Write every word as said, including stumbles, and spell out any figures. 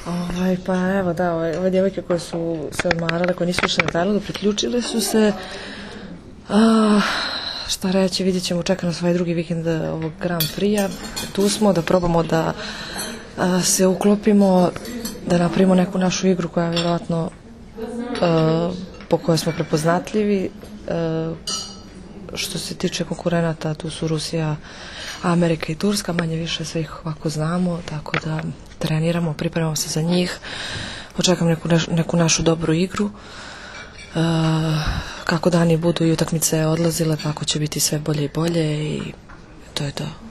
Ovaj, pa evo da, ove, ove djevojke koje su se odmarale, koje nisu išle na Tajlandu, priključile su se. A, šta reći, vidjet ćemo, čeka nas ovaj drugi vikend ovog Grand Prix-a. Tu smo da probamo da a, se uklopimo, da napravimo neku našu igru koja je vjerojatno a, po kojoj smo prepoznatljivi. A, što se tiče konkurenata, tu su Rusija, Amerika i Turska, manje više sve ih ovako znamo, tako da treniramo, pripremamo se za njih, očekam neku, neku našu dobru igru. E, kako dani budu i utakmice odlazile, tako će biti sve bolje i bolje i to je to.